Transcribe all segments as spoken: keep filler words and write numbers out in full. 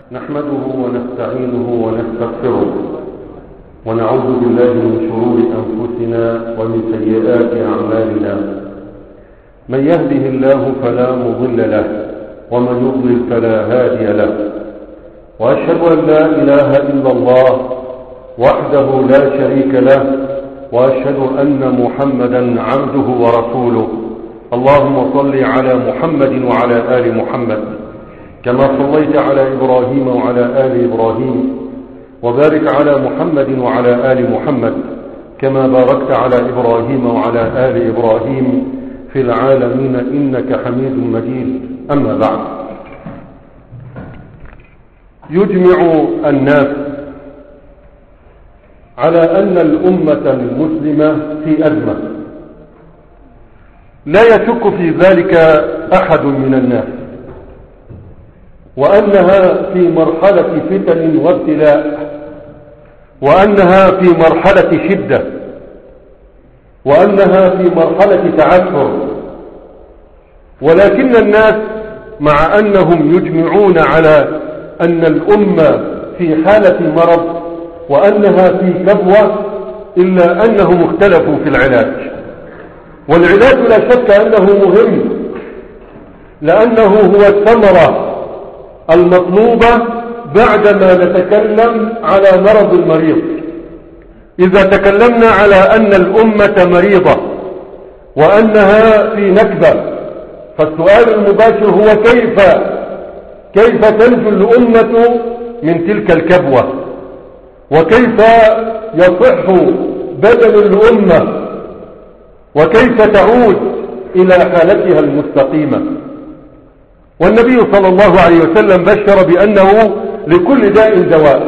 نحمده ونستعينه ونستغفره ونعوذ بالله من شرور أنفسنا ومن سيئات أعمالنا. من يهده الله فلا مضل له ومن يضلل فلا هادي له، وأشهد أن لا إله إلا الله وحده لا شريك له، وأشهد أن محمدا عبده ورسوله. اللهم صل على محمد وعلى آل محمد كما صليت على إبراهيم وعلى آل إبراهيم، وبارك على محمد وعلى آل محمد كما باركت على إبراهيم وعلى آل إبراهيم في العالمين إنك حميد مجيد. أما بعد، يجمع الناس على أن الأمة المسلمة في أزمة لا يشك في ذلك أحد من الناس، وأنها في مرحلة فتن وابتلاء، وأنها في مرحلة شدة، وأنها في مرحلة تعثر. ولكن الناس مع أنهم يجمعون على أن الأمة في حالة مرض وأنها في كبوة، إلا أنهم اختلفوا في العلاج. والعلاج لا شك أنه مهم، لأنه هو الثمرة المطلوبة بعدما نتكلم على مرض المريض. إذا تكلمنا على أن الأمة مريضة وأنها في نكبة، فالسؤال المباشر هو كيف كيف تنجو الأمة من تلك الكبوة، وكيف يصح بدن الأمة، وكيف تعود إلى حالتها المستقيمة. والنبي صلى الله عليه وسلم بشر بأنه لكل داء دواء،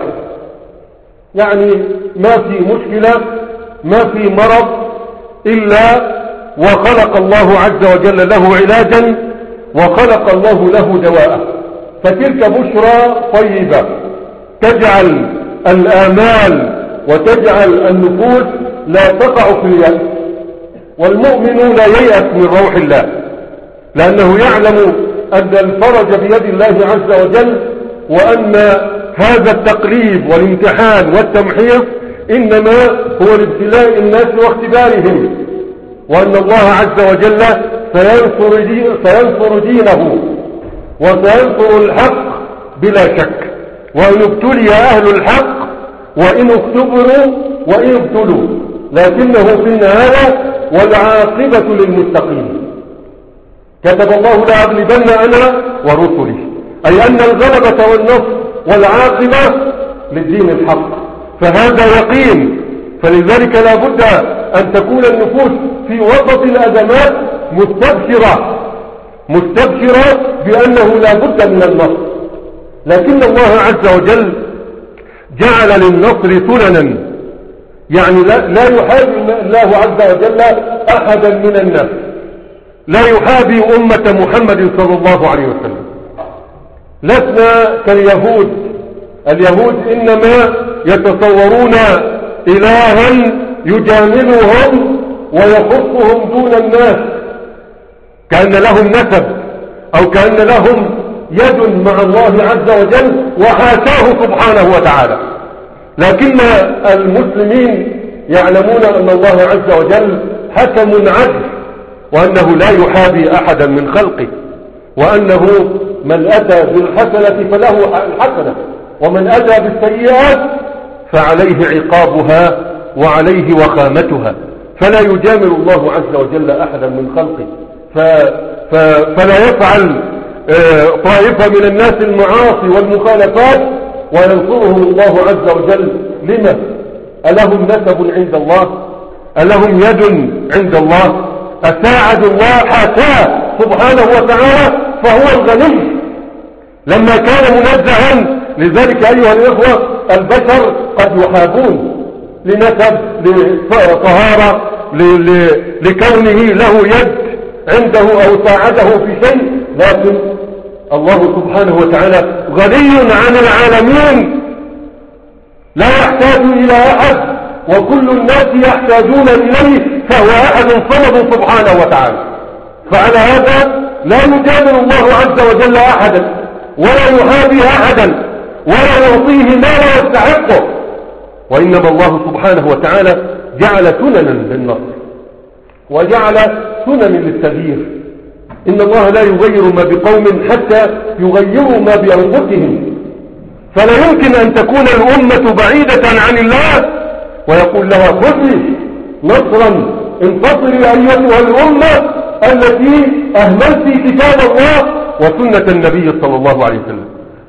يعني ما في مشكلة، ما في مرض إلا وخلق الله عز وجل له علاجا، وخلق الله له دواء. فتلك بشرى طيبة تجعل الآمال وتجعل النفوس لا تقع في اليأس. والمؤمن لا ييأس من روح الله، لأنه يعلم أن الفرج بيد الله عز وجل، وأن هذا التقليب والامتحان والتمحيص إنما هو لابتلاء الناس واختبارهم، وأن الله عز وجل سينصر, دي سينصر دينه وسينصر الحق بلا شك. وإن ابتلي أهل الحق وإن اختبروا وإن ابتلوا، لكنه في النهاية والعاقبة للمتقين. كتب الله لأغلبن أنا ورسلي، أي أن الغلبة والنصر والعاقبة للدين الحق، فهذا يقين. فلذلك لا بد أن تكون النفوس في وسط الأزمات مستبشرة مستبشرة بأنه لا بد من النصر. لكن الله عز وجل جعل للنصر سننا، يعني لا, لا يحابي الله عز وجل أحدا من الناس، لا يحابي أمة محمد صلى الله عليه وسلم. لسنا كاليهود. اليهود إنما يتصورون إلها يجاملهم ويخصهم دون الناس، كأن لهم نسب أو كأن لهم يد مع الله عز وجل، وحاشاه سبحانه وتعالى. لكن المسلمين يعلمون أن الله عز وجل حكم عدل، وأنه لا يحابي أحدا من خلقه، وأنه من أتى بالحسنة فله الحسنة، ومن أتى بالسيئات فعليه عقابها وعليه وخامتها. فلا يجامل الله عز وجل أحدا من خلقه. ف... ف... فلا يفعل طائفة من الناس المعاصي والمخالفات وينصرهم الله عز وجل. لما؟ ألهم نسب عند الله؟ ألهم يد عند الله؟ أساعد الله حاشاه سبحانه وتعالى، فهو الغني لما كان منزها. لذلك أيها الإخوة، البشر قد يحابون لنسب، لطهارة، لكونه له يد عنده أو ساعده في شيء، لكن الله سبحانه وتعالى غني عن العالمين، لا يحتاج إلى أحد، وكل الناس يحتاجون إليه، فهو أحد صمد سبحانه وتعالى. فعلى هذا لا يجامل الله عز وجل أحدا ولا يحابي أحدا، ولا يعطيه ما لا يستحقه، وإنما الله سبحانه وتعالى جعل سننا للنصر وجعل سنن للتغيير. إن الله لا يغير ما بقوم حتى يغيروا ما بأنفسهم، فلا يمكن أن تكون الأمة بعيدة عن الله ويقول لها خذي نصرا انتصري أيتها الأمة التي أهملت كتاب الله وسنة النبي صلى الله عليه وسلم.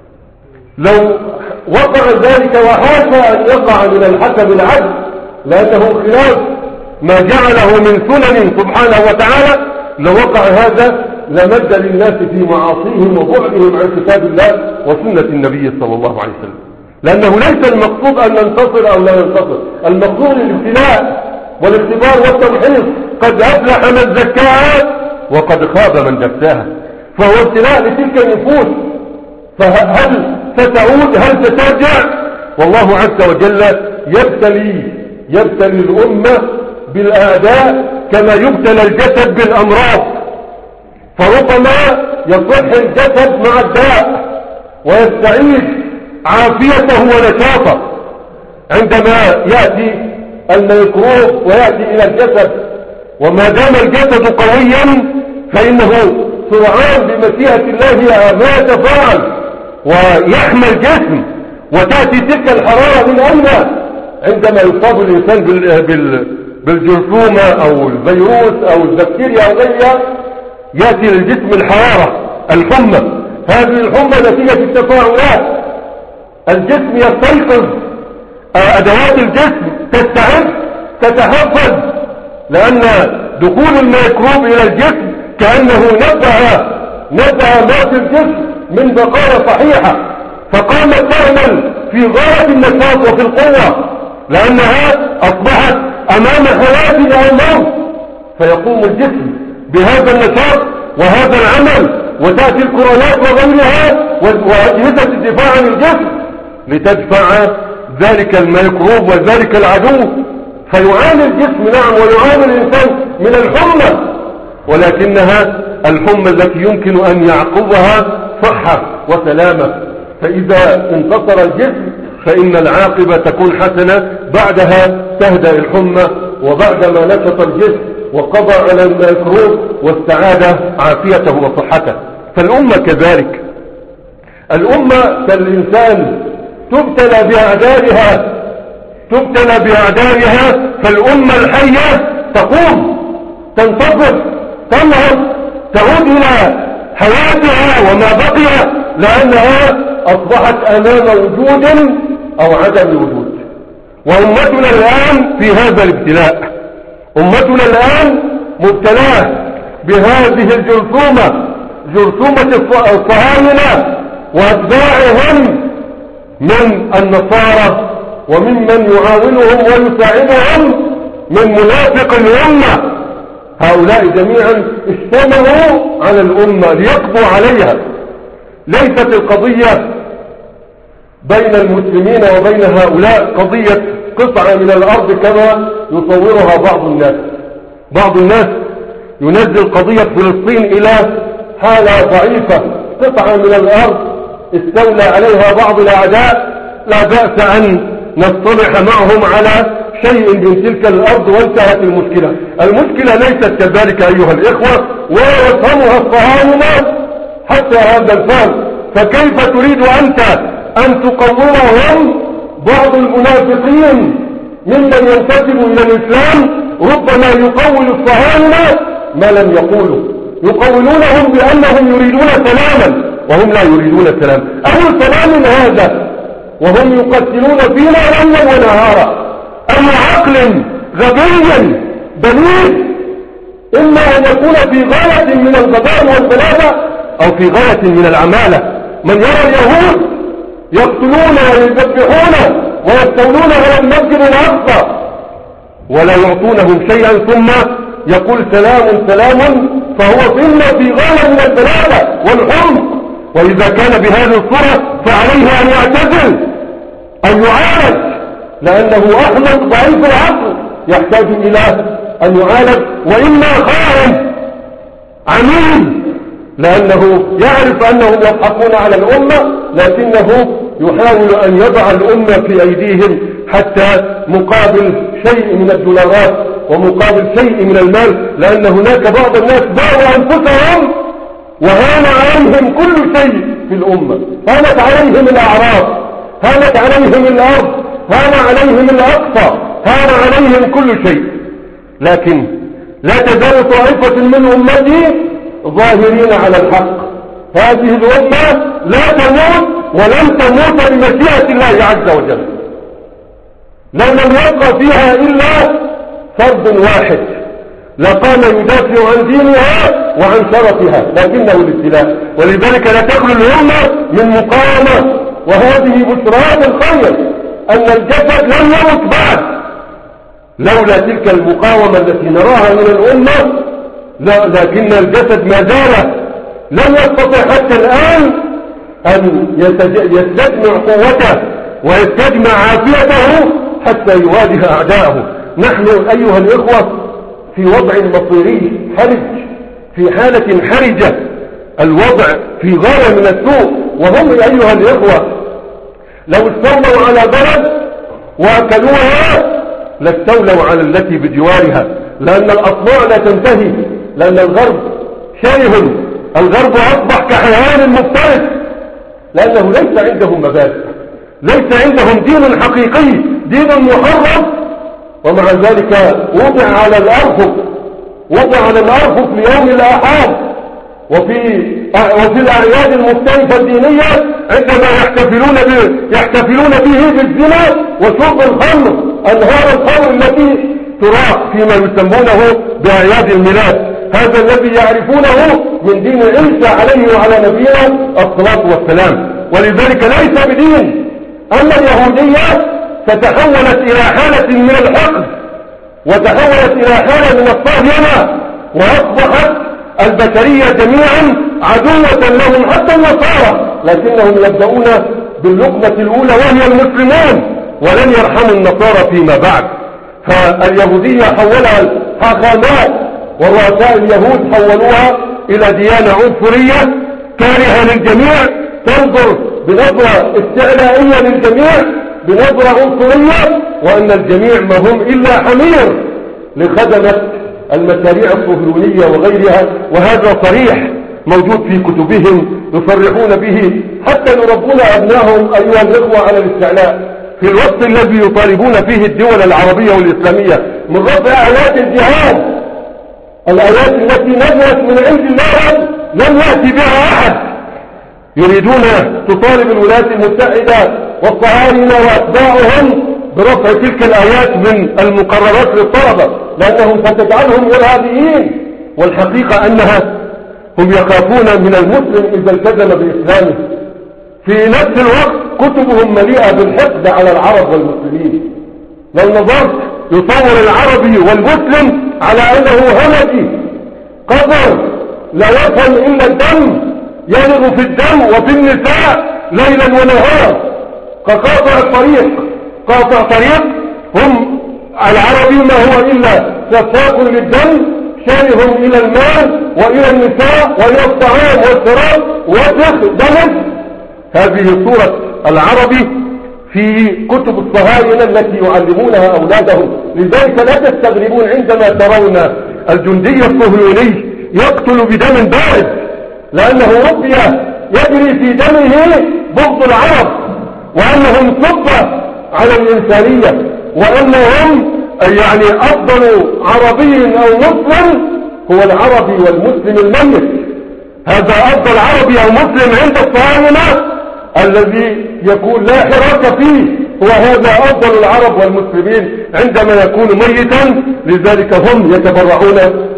لو وقع ذلك وحاشا أن يقع من الحكم العدل لأنه خلاف ما جعله من سنن سبحانه وتعالى، لو وقع هذا لمد للناس في معاصيهم وبعدهم عن كتاب الله وسنة النبي صلى الله عليه وسلم، لأنه ليس المقصود أن ننتصر أو لا ننتصر، المقصود الابتلاء والاختبار والتمحيص. قد أفلح من زكاها وقد خاب من دساها، فهو ابتلاء لتلك النفوس، فهل ستعود هل سترجع؟ والله عز وجل يبتلي يبتلي الأمة بالأعداء كما يبتلى الجسد بالأمراض، فربما يصح الجسد مع الداء ويستعيد عافيته ونشاطه عندما يأتي الميكروب ويأتي إلى الجسد، وما دام الجسد قويا فإنه سرعان بمشيئة الله ما يتفاعل ويحمى الجسم، وتأتي تلك الحرارة من أين؟ عندما يصاب الإنسان بالجرثومة أو الفيروس أو البكتيريا أو غيرها يأتي للجسم الحرارة الحمى. هذه الحمى نتيجة التفاعلات، الجسم يستيقظ، أدوات الجسم تستعد تتحفز، لأن دخول الميكروب إلى الجسم كأنه نبه نبه ما في الجسم من بقايا صحيحة، فقامت تعمل في غاية النشاط وفي القوة، لأنها أصبحت أمام حياة أو موت، فيقوم الجسم بهذا النشاط وهذا العمل، وتأتي الكرونات وغيرها وأجهزة الدفاع عن الجسم لتدفع ذلك الميكروب وذلك العدو، فيعاني الجسم نعم ويعاني الإنسان من الحمى، ولكنها الحمى التي يمكن أن يعقبها صحة وسلامة. فإذا انتصر الجسم فإن العاقبة تكون حسنة، بعدها تهدأ الحمى، وبعدما نشط الجسم وقضى على الميكروب واستعاد عافيته وصحته. فالأمة كذلك، الأمة كالإنسان تبتلى بأعدائها تبتلى بأعدائها فالأمة الحية تقوم تنتصر تنهض تعود إلى حياتها وما بقي، لأنها أصبحت أمام وجود أو عدم وجود. وأمتنا الآن في هذا الابتلاء، أمتنا الآن مبتلاة بهذه الجرثومة، جرثومة الصهاينة وأتباعهم من النصارى وممن يعاونهم ويساعدهم من منافق الأمة. هؤلاء جميعا اجتمعوا على الأمة ليقضوا عليها. ليست القضية بين المسلمين وبين هؤلاء قضية قطعة من الأرض كما يصورها بعض الناس. بعض الناس ينزل قضية فلسطين إلى حالة ضعيفة، قطعة من الأرض استولى عليها بعض الأعداء، لا بأس أن نصطلح معهم على شيء من تلك الأرض وانتهت المشكلة. المشكلة ليست كذلك أيها الإخوة، ويفهمها الصهاينة حتى هذا الفهم. فكيف تريد أنت أن تقومهم؟ بعض المنافقين ممن ينتسب إلى الإسلام ربما يقول الصهاينة ما لم يقولوا، يقولونهم بأنهم يريدون سلاما وهم لا يريدون سلام. أي سلام هذا وهم يقتلون فينا ليلا ونهارا؟ أي عقل غبي بليد، إما أن يكون في غاية من الغباء والبلادة أو في غاية من العمالة. من يرى اليهود يقتلون ويذبحون ويستولون على المسجد الأقصى ولا يعطونهم شيئا، ثم يقول سلام سلام، فهو ضمن في غاية من البلادة والحمق. وإذا كان بهذه الصورة فعليه أن يعتزل، أن يعالج، لأنه أحمق ضعيف العقل يحتاج إلى أن يعالج، وإما خائن عميل، لأنه يعرف أنهم يضحكون على الأمة لكنه يحاول أن يضع الأمة في أيديهم حتى مقابل شيء من الدولارات ومقابل شيء من المال، لأن هناك بعض الناس باعوا أنفسهم وهان عليهم كل شيء في الأمة، هانت عليهم الأعراض، هانت عليهم الأرض، هان عليهم الأقصى، هان عليهم كل شيء، لكن لا تزال طائفة من أمتي ظاهرين على الحق. هذه الأمة لا تموت ولن تموت بمشيئة الله عز وجل، لو لم يبقى فيها إلا فرد واحد لقام يدافع عن دينها وعن شرفها، لكنه الابتلاء. ولذلك لا تخلو الأمة من مقاومة، وهذه بشرات الخير أن الجسد لم يمت بعد، لولا تلك المقاومة التي نراها من الأمة، لكن الجسد ما زال لم يستطع حتى الآن أن يستجمع قوته ويستجمع عافيته حتى يواجه أعداءه. نحن أيها الإخوة في وضع مصيري حرج، في حالة حرجة، الوضع في غاية من السوء. وهم أيها الإخوة لو استولوا على بلد وأكلوها لاستولوا على التي بجوارها، لأن الأصناع لا تنتهي، لأن الغرب شره، الغرب أصبح كحيوان مفترس، لأنه ليس عندهم مبادئ، ليس عندهم دين حقيقي، دين محرم، ومع ذلك وضع على الأرفف، وضع على الأرفف ليوم الآحاد وفي وفي الأعياد المختلفة الدينية، عندما يحتفلون به يحتفلون به بالزنا وشرب الخمر، أنهار الخمر التي تراق فيما يسمونه بأعياد الميلاد، هذا الذي يعرفونه من دين عيسى عليه وعلى نبينا الصلاة والسلام. ولذلك ليس بدين. أما اليهودية فتحولت إلى حالة من الحقد، وتحولت إلى حالة من الطغيانة، وأصبحت البشرية جميعا عدوة لهم حتى النصارى، لكنهم يبدأون باللقمة الأولى وهي المسلمون، ولن يرحموا النصارى فيما بعد. فاليهودية حولها الحاخامات ورؤساء اليهود حولوها إلى ديانة عنصرية كارهة للجميع، تنظر بنظرة استعلائية للجميع، بنظرة عنصرية، وأن الجميع ما هم إلا حمير لخدمة المشاريع الصهيونية وغيرها. وهذا صريح موجود في كتبهم، يصرحون به حتى يربون أبنائهم أيها الإخوة على الاستعلاء في الوقت الذي يطالبون فيه الدول العربية والإسلامية من رفع آيات الجهاد، الآيات التي نزلت من عند الله لم يأتي بها أحد. يريدون تطالب الولايات المتحدة والصهاينة وأتباعهم برفع تلك الآيات من المقررات للطلبة، لأنهم ستجعلهم إرهابيين، والحقيقة أنها هم يخافون من المسلم إذا التزم بإسلامه. في نفس الوقت كتبهم مليئة بالحقد على العرب والمسلمين. لو نظرت يصور العربي والمسلم على أنه همجي قذر لا يفهم إلا الدم، يلغ في الدم وفي النساء ليلا ونهارا كقاطع الطريق. قاطع طريق هم العربي ما هو إلا سفاق للدم، شاره إلى المال وإلى النساء وإلى الطعام والشراب وسخ دم. هذه صورة العربي في كتب الصهاينة التي يعلمونها أولادهم. لذلك لا تستغربون عندما ترون الجندي الصهيوني يقتل بدم بارد، لأنه ربي يجري في دمه بغض العرب، وأنهم صبة على الإنسانية، وأنهم يعني أفضل عربي أو مسلم هو العربي والمسلم الميت. هذا أفضل عربي أو مسلم عند الصهاينة الذي يكون لا حراك فيه، هو هذا أفضل العرب والمسلمين عندما يكون ميتا. لذلك هم يتبرعون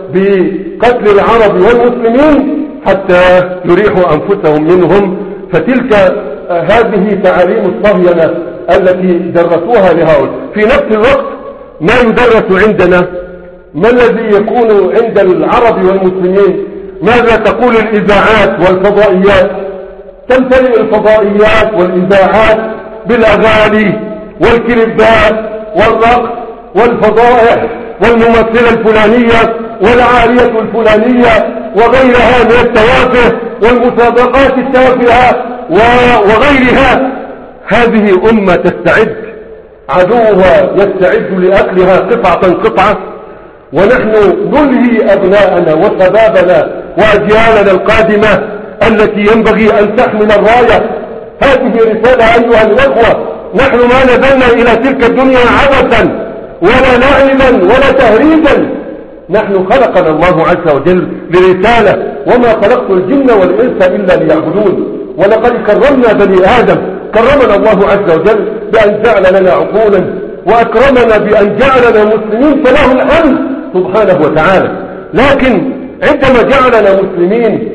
بقتل العرب والمسلمين حتى يريحوا أنفسهم منهم. فتلك هذه تعاليم الصهاينة التي درسوها لهؤلاء. في نفس الوقت ما يدرس عندنا، ما الذي يكون عند العرب والمسلمين؟ ماذا تقول الإذاعات والفضائيات؟ تمتلئ الفضائيات والإذاعات بالأغاني والكليبات والرقص والفضائح والممثلة الفلانية والعارية الفلانية وغيرها من التوافه والمسابقات التافهة وغيرها. هذه أمة تستعد، عدوها يستعد لأكلها قطعة قطعة، ونحن نلهي أبناءنا وشبابنا وأجيالنا القادمة التي ينبغي أن تحمل الراية. هذه رسالة أيها الأخوة، نحن ما نزلنا إلى تلك الدنيا عبثا ولا لعبا ولا تهريجا، نحن خلقنا الله عز وجل لرسالة، وما خلقت الجن والإنس إلا ليعبدون. ولقد كرمنا بني آدم، كرمنا الله عز وجل بأن جعل لنا عقولا، وأكرمنا بأن جعلنا مسلمين، فله الحمد سبحانه وتعالى. لكن عندما جعلنا مسلمين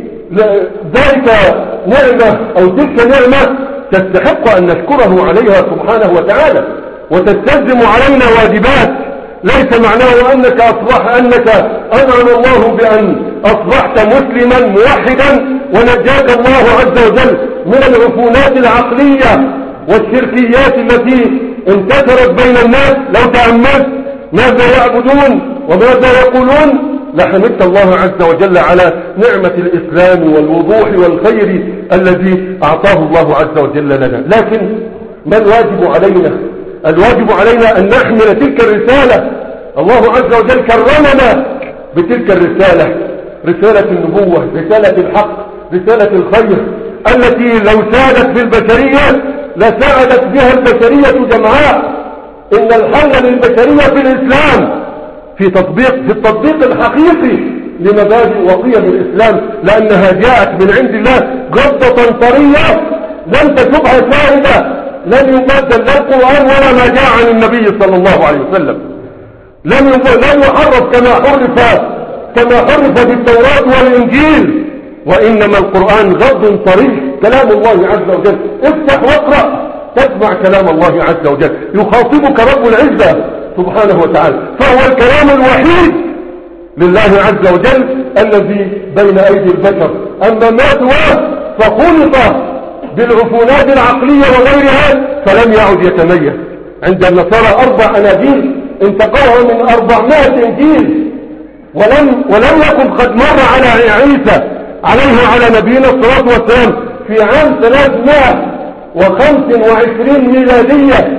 ذلك نعمة أو تلك نعمة تستحق أن نشكره عليها سبحانه وتعالى، وتستلزم علينا واجبات. ليس معناه أنك أصبح أنك أنعم الله بأن أصبحت مسلما موحدا ونجاك الله عز وجل من العفونات العقلية والشركيات التي انتشرت بين الناس. لو تأملت ماذا يعبدون وماذا يقولون لحمدت الله عز وجل على نعمة الإسلام والوضوح والخير الذي أعطاه الله عز وجل لنا. لكن ما الواجب علينا؟ الواجب علينا أن نحمل تلك الرسالة. الله عز وجل كرمنا بتلك الرسالة، رسالة النبوة، رسالة الحق، رسالة الخير، التي لو سادت في البشرية لساعدت بها البشرية جمعاء. إن الحل للبشرية في الإسلام، في تطبيق في التطبيق الحقيقي لمبادئ وقيم الإسلام، لأنها جاءت من عند الله غضة طرية لم تشبها شاهدة، لم يبدل لا القرآن ولا ما جاء عن النبي صلى الله عليه وسلم، لم لم يحرف كما حرف كما حرف في التوراة والإنجيل، وإنما القرآن غض صريح كلام الله عز وجل. افتح واقرأ تسمع كلام الله عز وجل، يخاطبك رب العزة سبحانه وتعالى، فهو الكلام الوحيد لله عز وجل الذي بين أيدي البشر. أما ما سواه فخلط بالعفونات العقلية وغيرها فلم يعد يتميز. عند النصارى أربع أناجيل انتقوها من أربعمائة إنجيل، ولم, ولم يكن قد مر على عيسى عليه وعلى نبينا الصلاة والسلام في عام ثلاثمائة وخمسة وعشرين ميلادية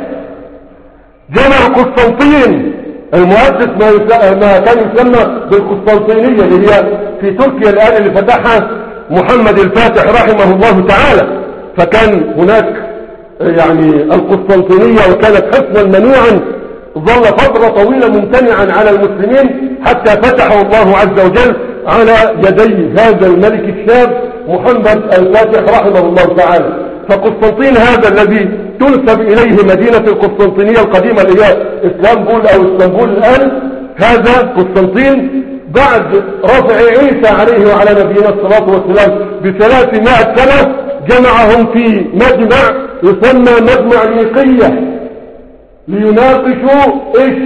جمع قسطنطين المؤسس ما, ما كان يسمى بالقسطنطينية اللي هي في تركيا الآن اللي فتحها محمد الفاتح رحمه الله تعالى. فكان هناك يعني القسطنطينية وكانت حصنا منيعا، ظل فترة طويلة ممتنعا على المسلمين حتى فتحه الله عز وجل على يدي هذا الملك الشاب محمد الفاتح رحمه الله تعالى. فقسطنطين هذا الذي تنسب إليه مدينة القسطنطينية القديمة اللي هي اسطنبول أو اسطنبول الآن، هذا قسطنطين بعد رفع عيسى عليه وعلى نبينا الصلاة والسلام بثلاثمائة سنة جمعهم في مجمع يسمى مجمع نيقية ليناقشوا إيش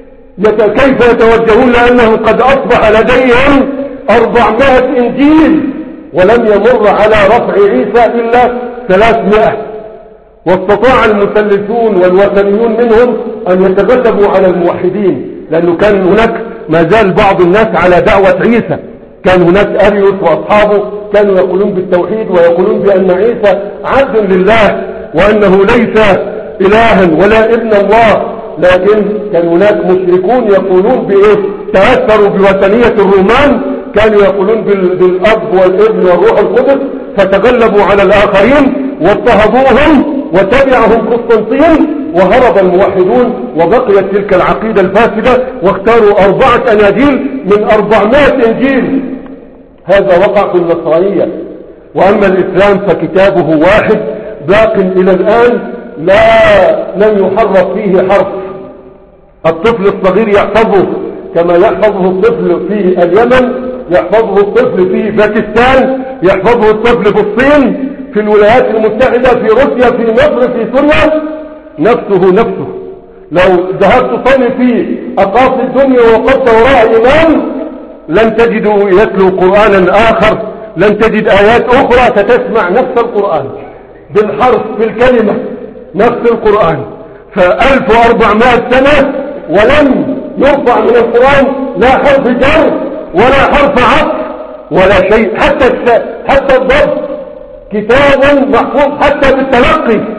كيف يتوجهون، لأنه قد أصبح لديهم أربعمائة إنجيل ولم يمر على رفع عيسى إلا ثلاثمائة. واستطاع المثلثون والوثنيون منهم أن يتغلبوا على الموحدين، لأنه كان هناك ما زال بعض الناس على دعوة عيسى. كان هناك أريوس وأصحابه كانوا يقولون بالتوحيد ويقولون بأن عيسى عبد لله وأنه ليس إلها ولا ابن الله، لكن كان هناك مشركون يقولون بإيه تأثروا بوثنية الرومان، كانوا يقولون بالأب والابن والروح القدس، فتغلبوا على الآخرين واضطهدوهم وتبعهم قسطنطين، وهرب الموحدون وبقيت تلك العقيدة الفاسدة، واختاروا أربعة أناجيل من أربعمائة إنجيل. هذا وقع في النصرانية. وأما الإسلام فكتابه واحد باق إلى الآن لا لم يحرف فيه حرف. الطفل الصغير يحفظه كما يحفظه الطفل في اليمن، يحفظه الطفل في باكستان، يحفظه الطفل في الصين، في الولايات المتحدة، في روسيا، في مصر، في سوريا، نفسه نفسه. لو ذهبت تصلي في أقاصي الدنيا وقفت وراء إمام لن تجدوا يتلو قرآنا آخر، لن تجد آيات أخرى، ستسمع نفس القرآن بالحرف بالكلمة، نفس القرآن. فألف وأربعمائة سنة ولم يرفع من القرآن لا حرف جر ولا حرف عطف ولا شيء، حتى حتى الضبط كتاب محفوظ حتى بالتلقي،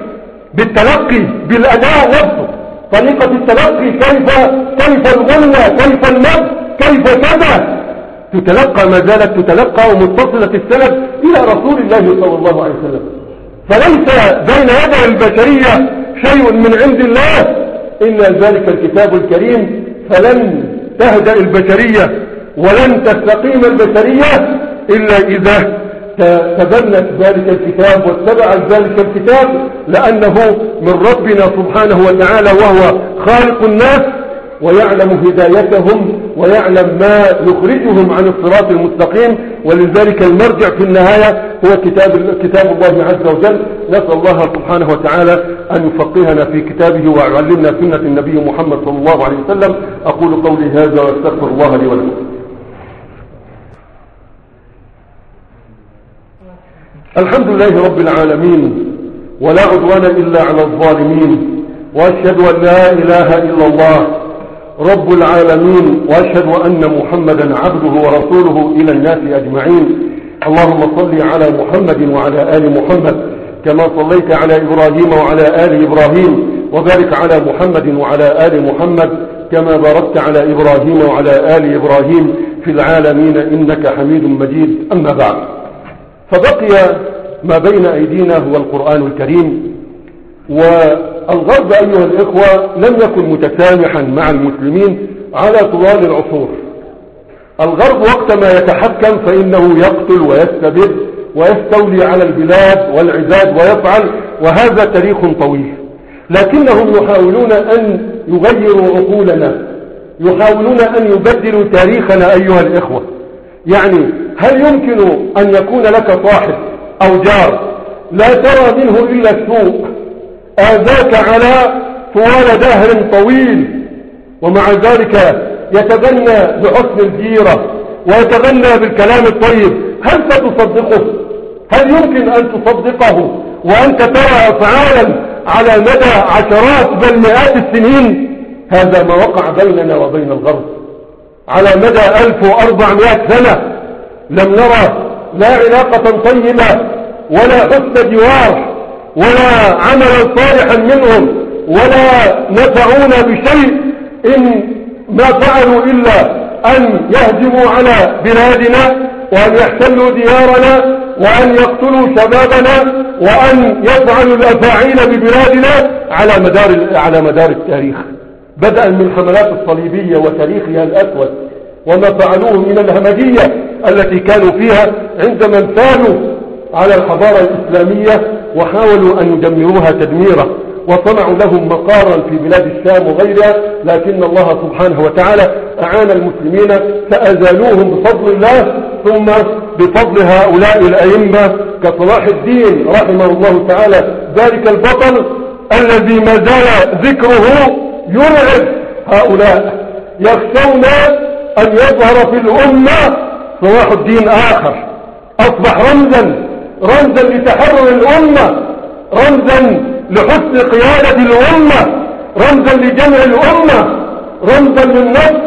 بالتلقي، بالأداء نفسه، طريقة التلقي، كيف كيف الغنى، كيف المد، كيف كذا، تتلقى ما زالت تتلقى ومتصلة السند إلى رسول الله صلى الله عليه وسلم. فليس بين يدي البشرية شيء من عند الله إلا ذلك الكتاب الكريم. فلن تهدأ البشرية ولن تستقيم البشرية إلا إذا تبنت ذلك الكتاب واتبعت ذلك الكتاب، لأنه من ربنا سبحانه وتعالى، وهو خالق الناس ويعلم هدايتهم ويعلم ما يخرجهم عن الصراط المستقيم. ولذلك المرجع في النهاية هو كتاب, كتاب الله عز وجل. نسأل الله سبحانه وتعالى أن يفقهنا في كتابه ويعلمنا سنة النبي محمد صلى الله عليه وسلم. أقول قولي هذا واستغفر الله لي ولكم. الحمد لله رب العالمين، ولا عدوان إلا على الظالمين، وأشهد أن لا إله إلا الله رب العالمين، وأشهد أن محمدا عبده ورسوله إلى الناس أجمعين. اللهم صل على محمد وعلى آل محمد كما صليت على إبراهيم وعلى آل إبراهيم، وبارك على محمد وعلى آل محمد كما باركت على إبراهيم وعلى آل إبراهيم في العالمين إنك حميد مجيد. أما بعد، فبقي ما بين أيدينا هو القرآن الكريم. والغرب أيها الإخوة لم يكن متسامحا مع المسلمين على طوال العصور. الغرب وقتما يتحكم فإنه يقتل ويستبد ويستولي على البلاد والعباد ويفعل، وهذا تاريخ طويل. لكنهم يحاولون أن يغيروا عقولنا، يحاولون أن يبدلوا تاريخنا أيها الإخوة. يعني هل يمكن أن يكون لك صاحب أو جار لا ترى منه إلا السوء، آذاك على طوال دهر طويل، ومع ذلك يتغنى بحسن الجيرة ويتغنى بالكلام الطيب، هل ستصدقه؟ هل يمكن أن تصدقه وأنت ترى أفعالا على مدى عشرات بل مئات السنين؟ هذا ما وقع بيننا وبين الغرب على مدى ألف وأربعمائة سنة. لم نرى لا علاقة طيبة ولا حسن جوار ولا عملا صالحا منهم ولا نفعونا بشيء، إن ما فعلوا إلا أن يهجموا على بلادنا وأن يحتلوا ديارنا وأن يقتلوا شبابنا وأن يفعلوا الأفاعيل ببلادنا على مدار على مدار التاريخ، بدءا من الحملات الصليبية وتاريخها الأسود وما فعلوه من الهمجية التي كانوا فيها عندما انفالوا على الحضارة الإسلامية وحاولوا أن يدمروها تدميرا وصنعوا لهم مقارا في بلاد الشام وغيرها. لكن الله سبحانه وتعالى أعان المسلمين فأزالوهم بفضل الله، ثم بفضل هؤلاء الأئمة كصلاح الدين رحمه الله تعالى، ذلك البطل الذي ما زال ذكره يرعب هؤلاء، يخشون أن يظهر في الأمة صلاح الدين آخر أصبح رمزا رمزا لتحرر الأمة، رمزا لحسن قيادة الأمة، رمزا لجمع الأمة، رمزا للنصر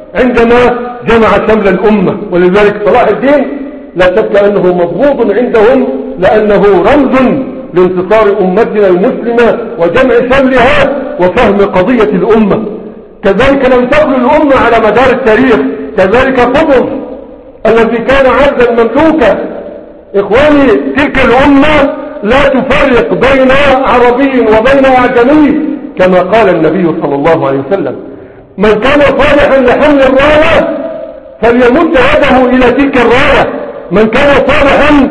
عندما جمع شمل الأمة. ولذلك صلاح الدين لا شك أنه مضبوط عندهم، لأنه رمز لانتصار أمتنا المسلمة وجمع شملها وفهم قضية الأمة. كذلك لم تخلو الأمة على مدار التاريخ، كذلك قبرص الذي كان عبدا مملوكا. إخواني، تلك الأمة لا تفرق بين عربي وبين أعجمي، كما قال النبي صلى الله عليه وسلم: من كان صالحا لحمل الراية فليمد يده إلى تلك الراية، من كان صالحا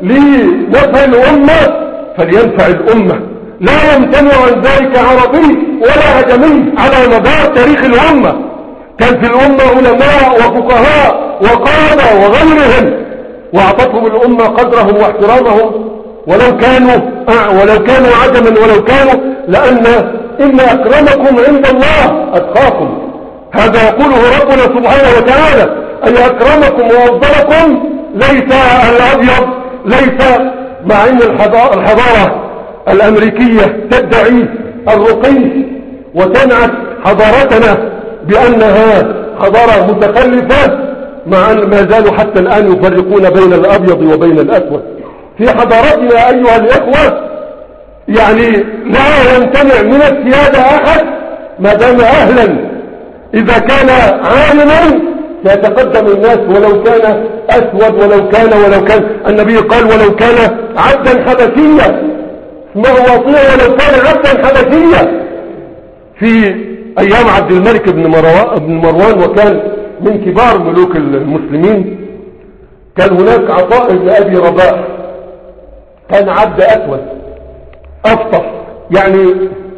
لنفع الأمة فلينفع الأمة. لا يمتنع عن ذلك عربي ولا أعجمي على مدار تاريخ الأمة. كان في الأمة علماء وفقهاء وقادة وغيرهم، واعطتهم الأمة قدرهم واحترامهم ولو كانوا ولو كانوا عجما ولو كانوا، لأن إن أكرمكم عند الله أتقاكم. هذا يقوله ربنا سبحانه وتعالى: أي أكرمكم وأفضلكم ليس الأبيض، ليس مع أن الحضارة الأمريكية تدعي الرقي وتنعت حضارتنا بأنها حضارة متخلفة، مع أن ما زالوا حتى الآن يفرقون بين الأبيض وبين الأسود. في حضارتنا أيها الإخوة يعني لا يمتنع من السيادة أحد ما دام أهلا. إذا كان عالما سيتقدم الناس ولو كان أسود، ولو كان ولو كان النبي قال ولو كان عبدا حبشيا، ما هو وصيه ولو كان عبدا حبشيا. في أيام عبد الملك بن مروان وكان من كبار ملوك المسلمين، كان هناك عطاء لأبي رباح، كان عبد أسود أفطر يعني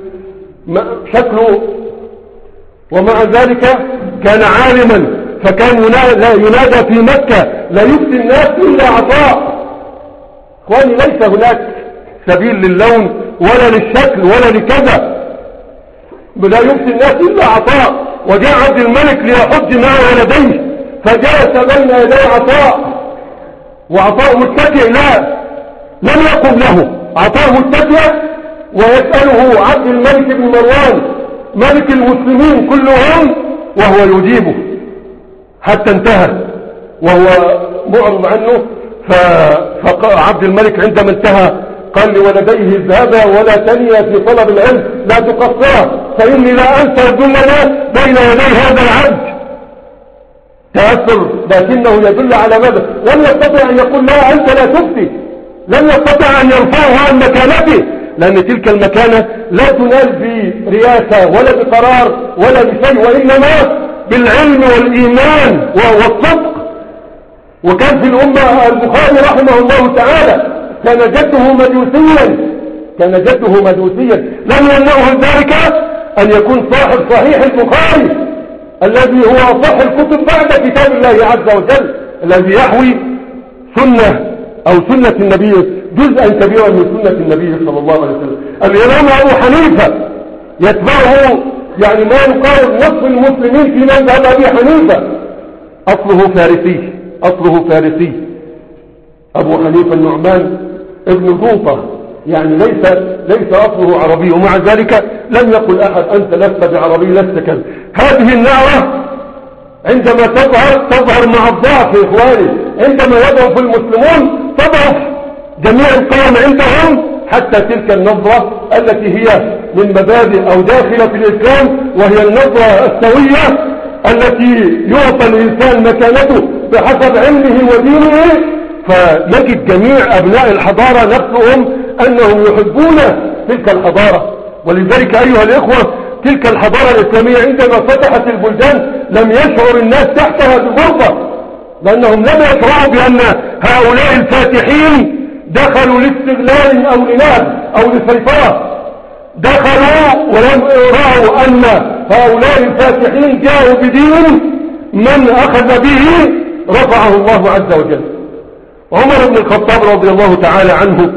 شكله، ومع ذلك كان عالما، فكان ينادى في مكة لا يفتي الناس إلا عطاء. اخواني ليس هناك سبيل للون ولا للشكل ولا لكذا، لا يفتي الناس إلا عطاء. وجاء عبد الملك ليحج مع ولديه فجلس بين يدي عطاء، وعطاء متكئ لا لم يقم له، عطاء متكئ ويسأله عبد الملك بن مروان ملك المسلمين كلهم وهو يجيبه حتى انتهى وهو معرض عنه. فعبد الملك عندما انتهى قال لولديه اذهبا ولا تنيا في طلب العلم، لا تقصرا فإني لا أنسى الدنيا بين يدي هذا العبد. تأثر، لكنه يدل على ماذا؟ لم يستطع أن يقول لا أنت لا تفتي، لم يستطع أن يرفعه عن مكانته، لأن تلك المكانة لا تنال برياسة ولا بقرار ولا بشيء، وإنما بالعلم والإيمان والصدق. وكان في الأمة البخاري رحمه الله تعالى كان جده مجوسيا، كان جده مجوسيا، لم يمنعه ذلك أن يكون صاحب صحيح البخاري الذي هو أصح الكتب بعد كتاب الله عز وجل، الذي يحوي سنة أو سنة النبي، جزءا كبيرا من سنة النبي صلى الله عليه وسلم. الإمام أبو حنيفة يتبعه يعني ما يقارب نصف المسلمين في مذهب أبي حنيفة، أصله فارسي، أصله فارسي أبو حنيفة النعمان ابن لوطة، يعني ليس ليس أصله عربي، ومع ذلك لم يقل أحد أنت لست بعربي لست كذا. هذه النعرة عندما تظهر تظهر مع الضعف يا إخواني، عندما يضعف المسلمون تضعف جميع القيم عندهم، حتى تلك النظرة التي هي من مبادئ أو داخلة في الإسلام، وهي النظرة السوية التي يعطى الإنسان مكانته بحسب علمه ودينه. فنجد جميع أبناء الحضارة نفسهم أنهم يحبون تلك الحضارة. ولذلك أيها الإخوة تلك الحضارة الإسلامية عندما فتحت البلدان لم يشعر الناس تحتها بغربة، لأنهم لم يشعروا بأن هؤلاء الفاتحين دخلوا لاستغلال أو لناب أو لسيطرة، دخلوا ولم يروا أن هؤلاء الفاتحين جاءوا بدين من أخذ به رفعه الله عز وجل. عمر بن الخطاب رضي الله تعالى عنه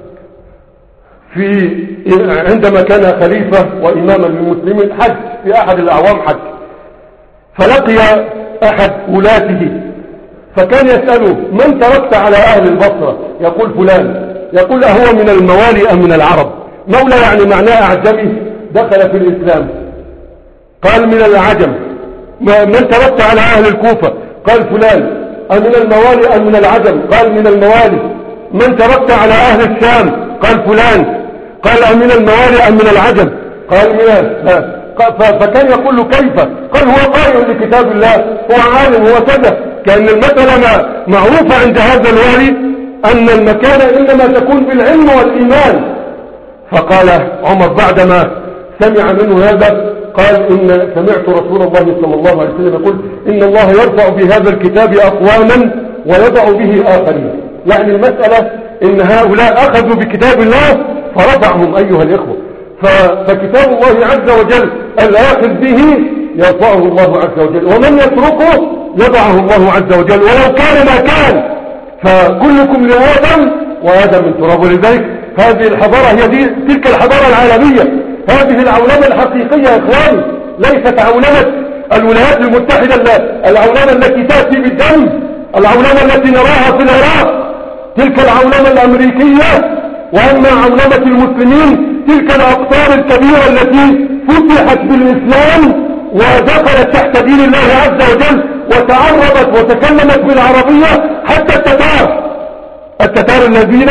في عندما كان خليفة وإماما للمسلمين حج في أحد الأعوام حج، فلقي أحد ولاته فكان يسأله من تركت على أهل البصرة؟ يقول فلان. يقول أهو من الموالي أم من العرب؟ مولى يعني معناه أعجمي دخل في الإسلام. قال من العجم. من تركت على أهل الكوفة؟ قال فلان. أمن الموالي أم من العجم؟ قال من الموالي. من تركت على أهل الشام؟ قال فلان. قال أمن الموالي أم من العجم؟ قال من لا. فكان يقول له كيف؟ قال هو قائل لكتاب الله، هو عالم، هو كذا. كأن المسألة معروفة عند هذا الوالي أن المكانة إنما تكون بالعلم والإيمان. فقال عمر بعدما سمع منه هذا قال إن سمعت رسول الله صلى الله عليه وسلم يقول إن الله يرفع بهذا الكتاب أقواما ويضع به آخرين. يعني المسألة إن هؤلاء أخذوا بكتاب الله فرفعهم أيها الإخوة. فكتاب الله عز وجل الآخذ به يرفعه الله عز وجل، ومن يتركه يضعه الله عز وجل ولو كان ما كان. فكلكم لآدم وآدم من تراب. ولذلك هذه الحضارة هي دي تلك الحضارة العالمية، هذه العولمة الحقيقية يا إخواني، ليست عولمة الولايات المتحدة، العولمة التي تأتي بالدم، العولمة التي نراها في العراق تلك العولمة الأمريكية. وأما عولمة المسلمين تلك الأقطار الكبيرة التي فتحت بالإسلام ودخلت تحت دين الله عز وجل وتعربت وتكلمت بالعربية، حتى التتار التتار الذين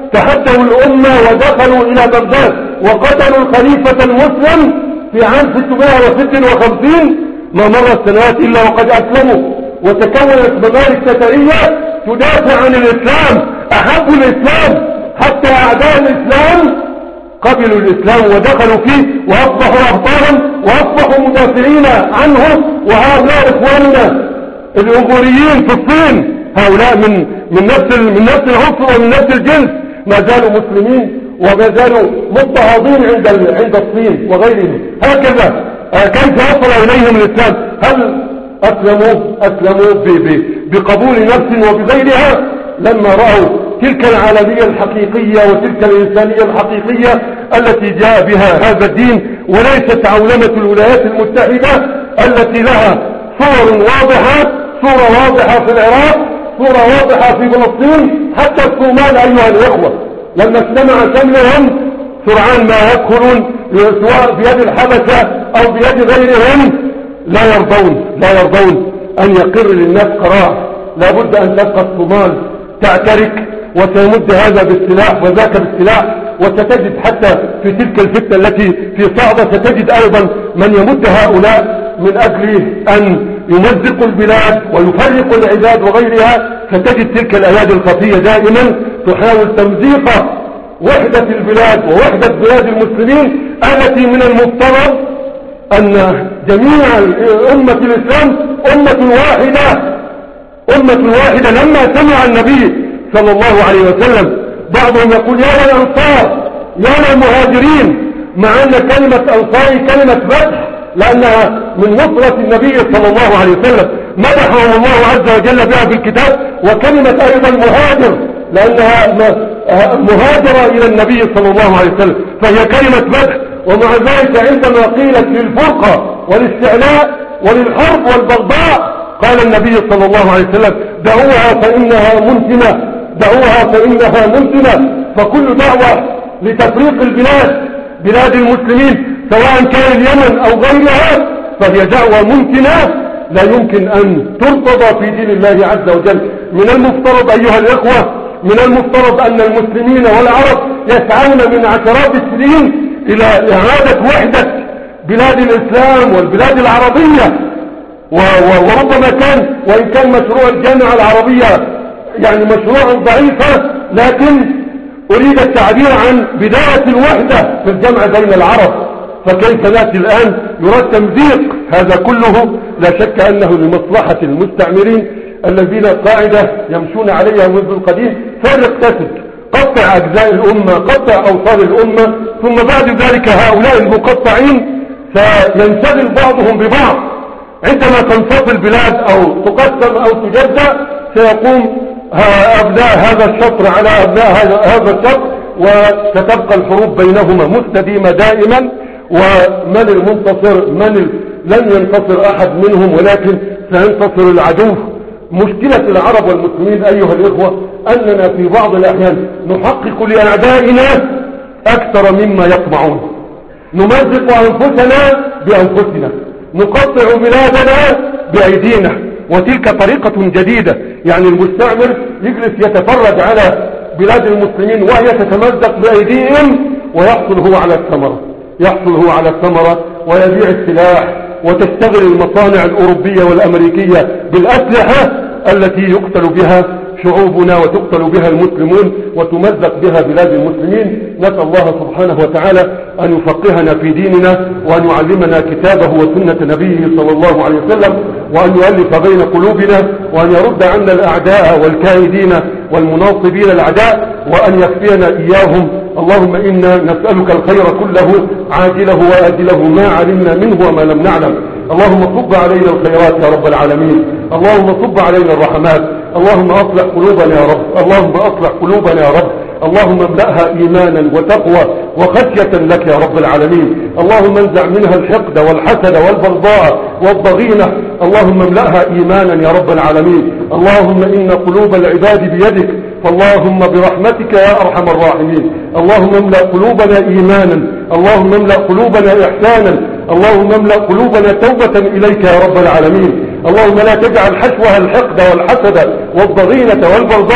تحدوا الأمة ودخلوا إلى بغداد وقتلوا الخليفة المسلم في عام ستمائة وستة وخمسين، ما مرت سنوات إلا وقد أسلموا، وتكونت ممالك تترية تدافع عن الإسلام، أحبوا الإسلام حتى أعداء الإسلام قبلوا الإسلام ودخلوا فيه وأصبحوا أبطالا وأصبحوا مدافعين عنه. وهؤلاء إخواننا الأموريين في الصين، هؤلاء من من نفس من نفس العنصر ومن نفس الجنس، ما زالوا مسلمين وما زالوا مضطهدين عند عند الصين وغيرهم. هكذا كيف وصل إليهم الإسلام؟ هل أسلموا أسلموا بقبول نفس وبغيرها لما رأوا تلك العالمية الحقيقية وتلك الإنسانية الحقيقية التي جاء بها هذا الدين، وليست عولمة الولايات المتحدة التي لها صور واضحة، صورة واضحة في العراق، صورة واضحة في فلسطين، حتى الصومال أيها الإخوة لما اجتمع شملهم سرعان ما يدخلون سواء بيد الحبشة أو بيد غيرهم لا يرضون لا يرضون أن يقر للناس قرار. لابد أن تبقى الصومال تعترك، وسيمد هذا بالسلاح وذاك بالسلاح، وستجد حتى في تلك الفتنة التي في صعدة ستجد أيضا من يمد هؤلاء من أجل أن يمزقوا البلاد ويفرقوا العباد وغيرها. فتجد تلك الأيادي الخفية دائما تحاول تمزيق وحدة البلاد ووحدة بلاد المسلمين، التي من المفترض أن جميع أمة الإسلام أمة واحدة أمة واحدة. لما سمع النبي صلى الله عليه وسلم بعضهم يقول يا للأنصار يا للمهاجرين، مع أن كلمة أنصار كلمة فتح لأنها من نصرة النبي صلى الله عليه وسلم مدحهم الله عز وجل بها في الكتاب، وكلمة أيضا مهاجر لأنها مهاجرة إلى النبي صلى الله عليه وسلم، فهي كلمة فتح. ومع ذلك عندما قيلت للفرقة والاستعلاء وللحرب والبغضاء قال النبي صلى الله عليه وسلم دعوها فإنها منتنة، دعوها فإنها منتنة. فكل دعوة لتفريق البلاد بلاد المسلمين سواء كان اليمن أو غيرها فهي دعوة منتنة لا يمكن أن ترتضى في دين الله عز وجل. من المفترض أيها الإخوة من المفترض أن المسلمين والعرب يسعون من عشرات السنين إلى إعادة وحدة بلاد الإسلام والبلاد العربية، وربما كان وإن كان مشروع الجامعة العربية يعني مشروعا ضعيفا، لكن أريد التعبير عن بداية الوحدة في الجمع بين العرب. فكيف نأتي الآن يراد تمزيق هذا كله؟ لا شك أنه لمصلحة المستعمرين الذين قاعدة يمشون عليها منذ القديم. فرق تسد، قطع أجزاء الأمة، قطع أوصال الأمة، ثم بعد ذلك هؤلاء المقطعين سينشغل بعضهم ببعض. عندما تنفصل البلاد أو تقسم أو تجزأ سيقوم أبناء هذا الشطر على أبناء هذا الشطر، وستبقى الحروب بينهما مستديمة دائما. ومن المنتصر؟ من ال... لن ينتصر أحد منهم، ولكن سينتصر العدو. مشكلة العرب والمسلمين أيها الإخوة أننا في بعض الأحيان نحقق لأعدائنا أكثر مما يطمعون، نمزق أنفسنا بأنفسنا، نقطع بلادنا بأيدينا. وتلك طريقة جديدة، يعني المستعمر يجلس يتفرج على بلاد المسلمين وهي تتمزق بأيديهم ويحصل هو على الثمرة، يحصل هو على الثمرة ويبيع السلاح، وتشتغل المصانع الأوروبية والأمريكية بالأسلحة التي يقتل بها شعوبنا وتقتل بها المسلمون وتمزق بها بلاد المسلمين. نسأل الله سبحانه وتعالى أن يفقهنا في ديننا وأن يعلمنا كتابه وسنة نبيه صلى الله عليه وسلم، وأن يؤلف بين قلوبنا، وأن يرد عنا الأعداء والكائدين والمناصبين الأعداء، وأن يكفينا إياهم. اللهم إنا نسألك الخير كله عاجله وآجله ما علمنا منه وما لم نعلم. اللهم صب علينا الخيرات يا رب العالمين، اللهم صب علينا الرحمات، اللهم أصلح قلوبنا يا رب، اللهم أصلح قلوبنا يا رب، اللهم املأها إيمانا وتقوى وخشية لك يا رب العالمين. اللهم انزع منها الحقد والحسد والبغضاء والضغينة، اللهم املأها إيمانا يا رب العالمين. اللهم إن قلوب العباد بيدك، فاللهم برحمتك يا أرحم الراحمين. اللهم املأ قلوبنا إيمانا، اللهم املأ قلوبنا إحسانا، اللهم املأ قلوبنا توبة إليك يا رب العالمين. اللهم لا تجعل حشوها الحقد والحسد والضغينة والبغضاء،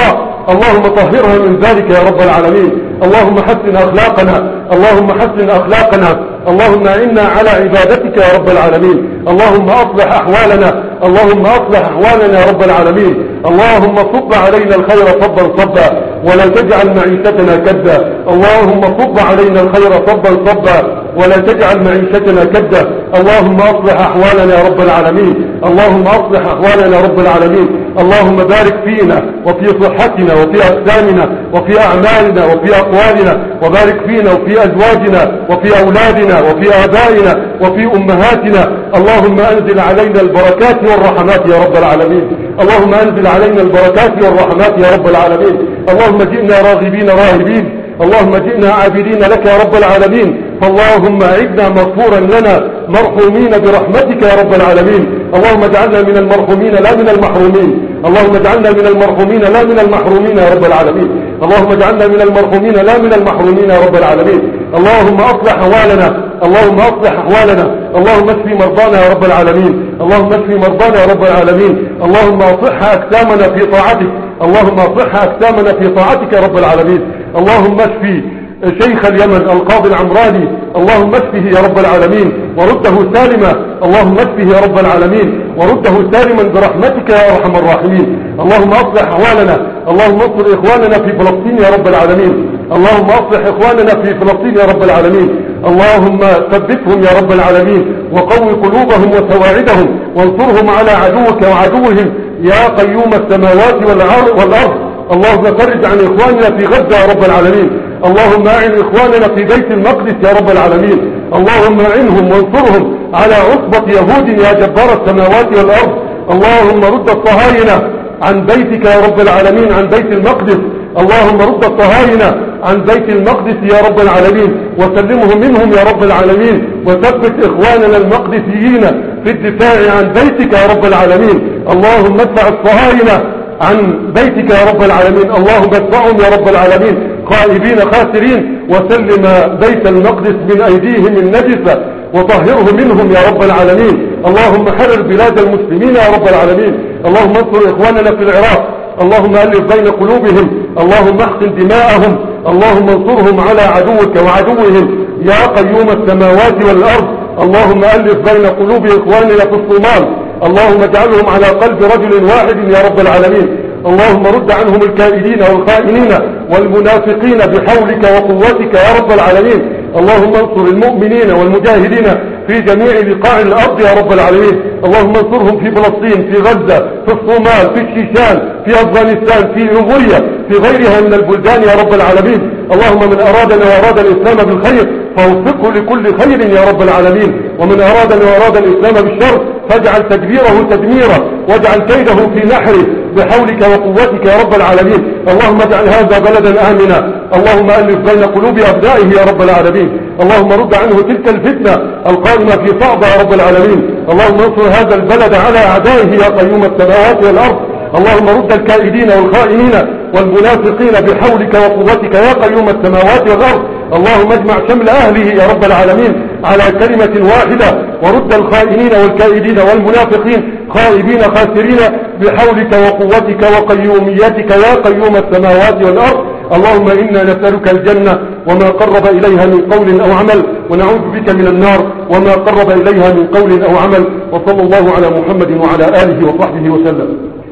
اللهم طهرها من ذلك يا رب العالمين. اللهم حسن أخلاقنا، اللهم حسن أخلاقنا، اللهم إنا على عبادتك يا رب العالمين. اللهم أصلح أحوالنا، اللهم أصلح أحوالنا يا رب العالمين. اللهم صب علينا الخير صبا صبا ولا تجعل معيشتنا كدا. اللهم صب علينا الخير صبا صبا ولا تجعل معيشتنا كدا. اللهم أصلح أحوالنا يا رب العالمين. اللهم أصلح أحوالنا يا رب العالمين. اللهم بارك فينا وفي صحتنا وفي أجسامنا وفي أعمالنا وفي أقوالنا، وبارك فينا وفي أزواجنا وفي أولادنا وفي آبائنا وفي أمهاتنا. اللهم أنزل علينا البركات والرحمات يا رب العالمين. اللهم أنزل علينا البركات والرحمات يا رب العالمين. اللهم جئنا راغبين راهبين، اللهم جئنا عابدين لك يا رب العالمين. فاللهم أعدنا مغفورا لنا مرحومين برحمتك يا رب العالمين. اللهم اجعلنا من المرحومين لا من المحرومين. اللهم اجعلنا من المرحومين لا من المحرومين يا رب العالمين. اللهم اجعلنا من المرحومين لا من المحرومين يا رب العالمين. اللهم أصلح أحوالنا، اللهم أصلح أحوالنا، اللهم اشفي مرضانا يا رب العالمين. اللهم اشفي مرضانا يا رب العالمين. اللهم أصح أجسامنا في طاعتك، اللهم أصح أجسامنا في طاعتك يا رب العالمين. اللهم اشفي شيخ اليمن القاضي العمراني، اللهم اشفه يا رب العالمين ورده سالما. اللهم اشفه يا رب العالمين ورده سالما برحمتك يا أرحم الراحمين. اللهم أصلح أحوالنا، اللهم انصر إخواننا في فلسطين يا رب العالمين. اللهم أصلح إخواننا في فلسطين يا رب العالمين. اللهم ثبتهم يا رب العالمين وقوي قلوبهم وسواعدهم وانصرهم على عدوك وعدوهم يا قيوم السماوات والأرض. اللهم فرج عن إخواننا في غزة يا رب العالمين. اللهم أعن إخواننا في بيت المقدس يا رب العالمين. اللهم أعنهم وانصرهم على عصبة يهود يا جبار السماوات والأرض. اللهم رد الصهاينة عن بيتك يا رب العالمين، عن بيت المقدس. اللهم رد الصهاينة عن بيت المقدس يا رب العالمين وسلمهم منهم يا رب العالمين، وثبت إخواننا المقدسيين في الدفاع عن بيتك يا رب العالمين. اللهم ادفع الصهاينة عن بيتك يا رب العالمين. اللهم ادفعهم يا رب العالمين خائبين خاسرين، وسلم بيت المقدس من أيديهم النجسة وطهره منهم يا رب العالمين. اللهم حرر بلاد المسلمين يا رب العالمين. اللهم انصر إخواننا في العراق، اللهم ألف بين قلوبهم، اللهم احقن دماءهم، اللهم انصرهم على عدوك وعدوهم يا قيوم السماوات والأرض. اللهم ألف بين قلوب إخواننا في الصومال، اللهم اجعلهم على قلب رجل واحد يا رب العالمين. اللهم رد عنهم الكائدين والخائنين والمنافقين بحولك وقوتك يا رب العالمين. اللهم انصر المؤمنين والمجاهدين في جميع بقاع الأرض يا رب العالمين. اللهم انصرهم في فلسطين، في غزة، في الصومال، في الشيشان، في أفغانستان، في أوغوريا، في غيرها من البلدان يا رب العالمين. اللهم من أرادنا وأراد الإسلام بالخير فوفقه لكل خير يا رب العالمين، ومن أرادنا وأراد الإسلام بالشر فاجعل تدبيره تدميرا واجعل كيده في نحره بحولك وقوتك يا رب العالمين. اللهم اجعل هذا بلدا آمنا، اللهم ألف بين قلوب أبنائه يا رب العالمين. اللهم رد عنه تلك الفتنة القائمة في صعبة يا رب العالمين. اللهم انصر هذا البلد على أعدائه يا قيوم السماوات والأرض. اللهم رد الكائدين والخائنين والمنافقين بحولك وقوتك يا قيوم السماوات والأرض. اللهم اجمع شمل أهله يا رب العالمين على كلمة واحدة، ورد الخائنين والكائدين والمنافقين خائبين خاسرين بحولك وقوتك وقيوميتك يا قيوم السماوات والأرض. اللهم إنا نسألك الجنة وما قرب إليها من قول أو عمل، ونعوذ بك من النار وما قرب إليها من قول أو عمل. وصلى الله على محمد وعلى آله وصحبه وسلم.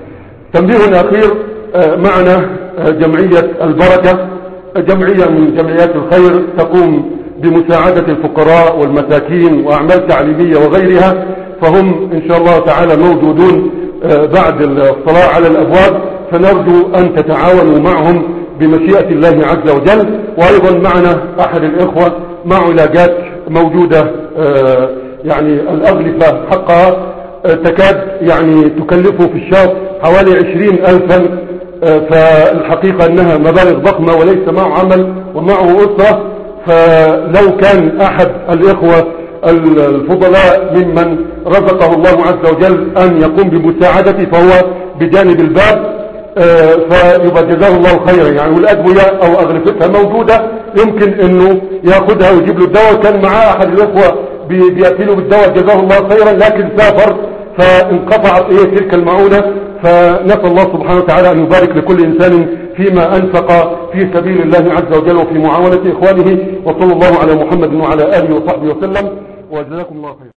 تنبيه أخير، معنا جمعية البركة، جمعية من جمعيات الخير تقوم بمساعدة الفقراء والمساكين وأعمال تعليمية وغيرها، فهم إن شاء الله تعالى موجودون بعد الصلاة على الأبواب، فنرجو أن تتعاونوا معهم بمشيئة الله عز وجل. وأيضا معنا أحد الإخوة مع علاجات موجودة، يعني الأغلفة حقها تكاد يعني تكلفه في الشهر حوالي عشرين ألفا، فالحقيقة أنها مبالغ ضخمة وليس معه عمل ومعه أسرة. فلو كان أحد الإخوة الفضلاء ممن رزقه الله عز وجل أن يقوم بمساعدته فهو بجانب الباب، فيبقى جزاه الله خيرا يعني. والأدوية أو أغلفتها موجودة، يمكن أنه يأخذها ويجيب له الدواء. كان معاه أحد الإخوة بيأتي له بالدواء جزاه الله خيرا، لكن سافر فانقطعت إيه تلك المعونة، فنسأل الله سبحانه وتعالى أن يبارك لكل إنسان فيما أنفق في سبيل الله عز وجل وفي معاونة إخوانه. وصلى الله على محمد وعلى آله وصحبه وسلم، وجزاكم الله خير.